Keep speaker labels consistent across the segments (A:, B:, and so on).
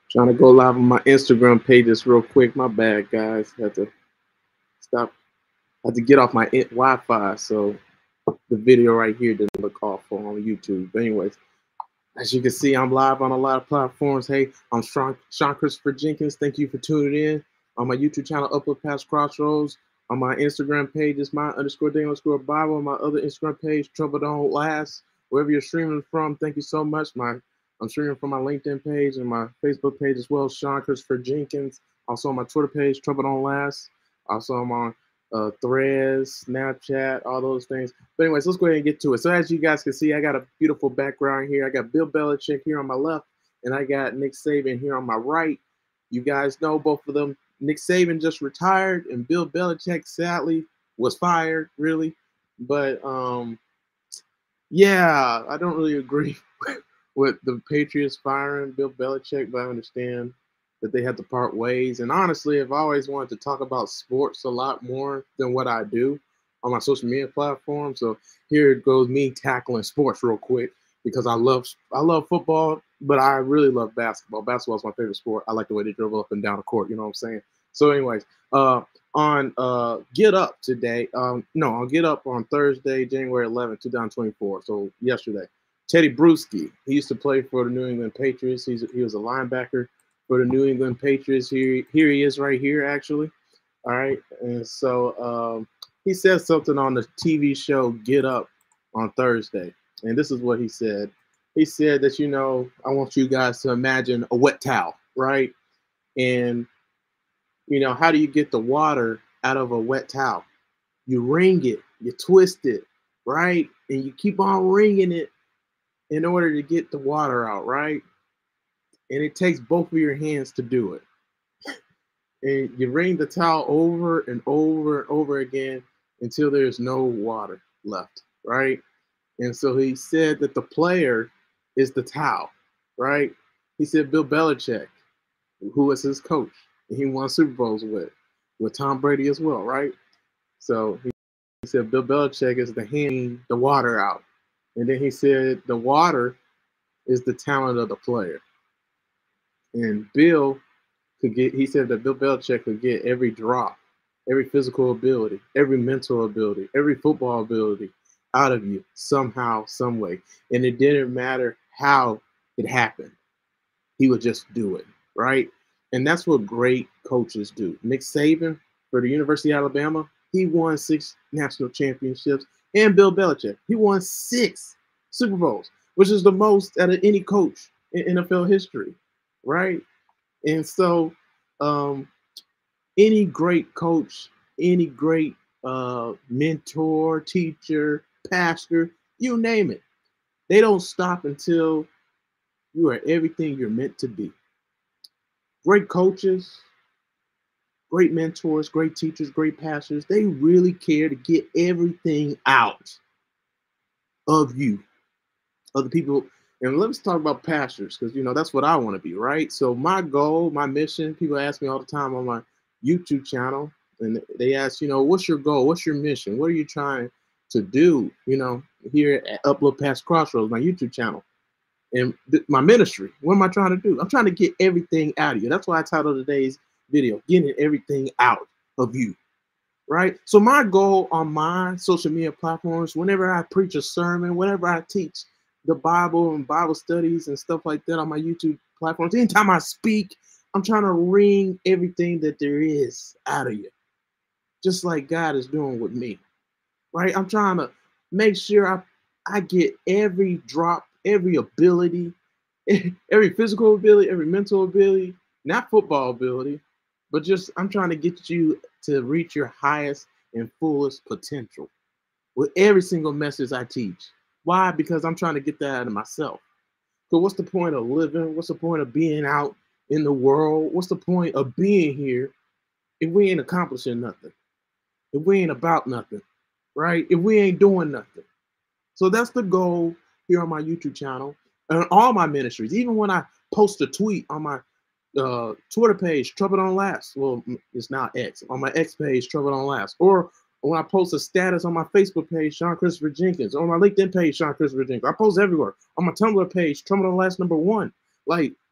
A: Trying to go live on my Instagram pages real quick. My bad, guys. Had to stop. Had to get off my Wi-Fi, so the video right here didn't look awful on YouTube. But anyways, as you can see, I'm live on a lot of platforms. Hey, I'm Sean Christopher Jenkins. Thank you for tuning in on my YouTube channel, Upload Past Crossroads. On my Instagram page, it's my_day_Bible. On my other Instagram page, Trouble Don't Last. Wherever you're streaming from, thank you so much. I'm streaming from my LinkedIn page and my Facebook page as well, Sean Christopher Jenkins. Also on my Twitter page, Trouble Don't Last. Also I'm on Threads, Snapchat, all those things. But anyways, let's go ahead and get to it. So as you guys can see, I got a beautiful background here. I got Bill Belichick here on my left, and I got Nick Saban here on my right. You guys know both of them. Nick Saban just retired, and Bill Belichick sadly was fired, really. But yeah, I don't really agree with the Patriots firing Bill Belichick, but I understand that they had to part ways. And honestly, I've always wanted to talk about sports a lot more than what I do on my social media platform. So here it goes, me tackling sports real quick, because I love football, but I really love basketball. Basketball is my favorite sport. I like the way they dribble up and down the court. You know what I'm saying? So anyways, on Get Up today, on Get Up on Thursday, January 11th, 2024. So yesterday, Teddy Bruschi, he used to play for the New England Patriots. He was a linebacker for the New England Patriots. Here he is right here, actually. All right. And so he said something on the TV show Get Up on Thursday. And this is what he said. He said that, I want you guys to imagine a wet towel, right? And, how do you get the water out of a wet towel? You wring it, you twist it, right? And you keep on wringing it in order to get the water out, right? And it takes both of your hands to do it. And you wring the towel over and over and over again until there's no water left, right? And so he said that the player is the towel, right? He said Bill Belichick, who was his coach, and he won Super Bowls with Tom Brady as well, right? So he said Bill Belichick is the handing the water out. And then he said the water is the talent of the player. And he said that Bill Belichick could get every drop, every physical ability, every mental ability, every football ability out of you somehow, some way. And it didn't matter how it happened. He would just do it, right? And that's what great coaches do. Nick Saban for the University of Alabama, he won 6 national championships. And Bill Belichick, he won 6 Super Bowls, which is the most out of any coach in NFL history, right? And so any great coach, any great mentor, teacher, pastor, you name it, they don't stop until you are everything you're meant to be. Great coaches, great mentors, great teachers, great pastors, they really care to get everything out of you, of the people. And let's talk about pastors, because, that's what I want to be, right? So my goal, my mission, people ask me all the time on my YouTube channel, and they ask, what's your goal? What's your mission? What are you trying to do, here at Upload Past Crossroads, my YouTube channel? And my ministry, what am I trying to do? I'm trying to get everything out of you. That's why I titled today's video, Getting Everything Out of You, right? So my goal on my social media platforms, whenever I preach a sermon, whenever I teach the Bible and Bible studies and stuff like that on my YouTube platforms, anytime I speak, I'm trying to wring everything that there is out of you, just like God is doing with me, right? I'm trying to make sure I get every drop, every ability, every physical ability, every mental ability, not football ability, but just I'm trying to get you to reach your highest and fullest potential with every single message I teach. Why? Because I'm trying to get that out of myself. So what's the point of living? What's the point of being out in the world? What's the point of being here if we ain't accomplishing nothing? If we ain't about nothing, right? If we ain't doing nothing. So that's the goal here on my YouTube channel and all my ministries. Even when I post a tweet on my Twitter page, Trouble Don't Last. Well, it's now X. On my X page, Trouble Don't Last. Or when I post a status on my Facebook page, Sean Christopher Jenkins. Or on my LinkedIn page, Sean Christopher Jenkins. I post everywhere. On my Tumblr page, Trouble Don't Last #1. Like,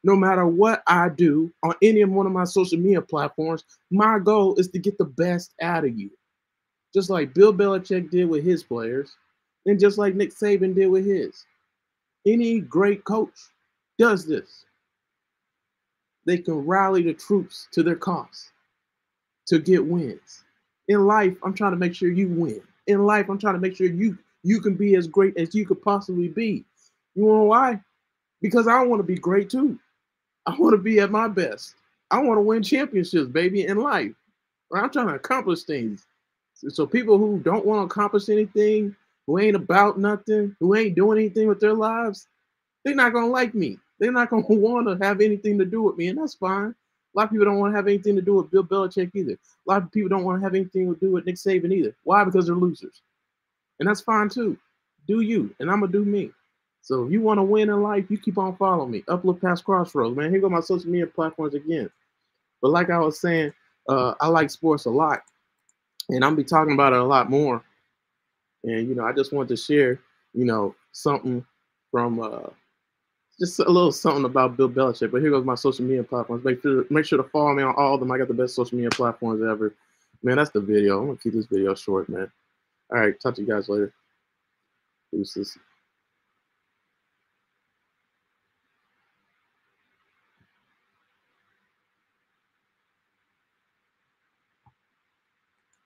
A: No matter what I do on any of one of my social media platforms, my goal is to get the best out of you. Just like Bill Belichick did with his players, and just like Nick Saban did with his. Any great coach does this. They can rally the troops to their cause to get wins. In life, I'm trying to make sure you win. In life, I'm trying to make sure you can be as great as you could possibly be. You know why? Because I want to be great too. I want to be at my best. I want to win championships, baby, in life. Right? I'm trying to accomplish things. So people who don't want to accomplish anything, who ain't about nothing, who ain't doing anything with their lives, they're not gonna like me. They're not gonna want to have anything to do with me, and that's fine. A lot of people don't want to have anything to do with Bill Belichick either. A lot of people don't want to have anything to do with Nick Saban either. Why? Because they're losers, and that's fine too. Do you, and I'm gonna do me. So if you want to win in life, you keep on following me. Upload past Crossroads, man. Here go my social media platforms again. But like I was saying, I like sports a lot, and I'm be talking about it a lot more. And I just wanted to share, something from just a little something about Bill Belichick. But here goes my social media platforms. Make sure to follow me on all of them. I got the best social media platforms ever. Man, that's the video. I'm gonna keep this video short, man. All right, talk to you guys later. Deuces.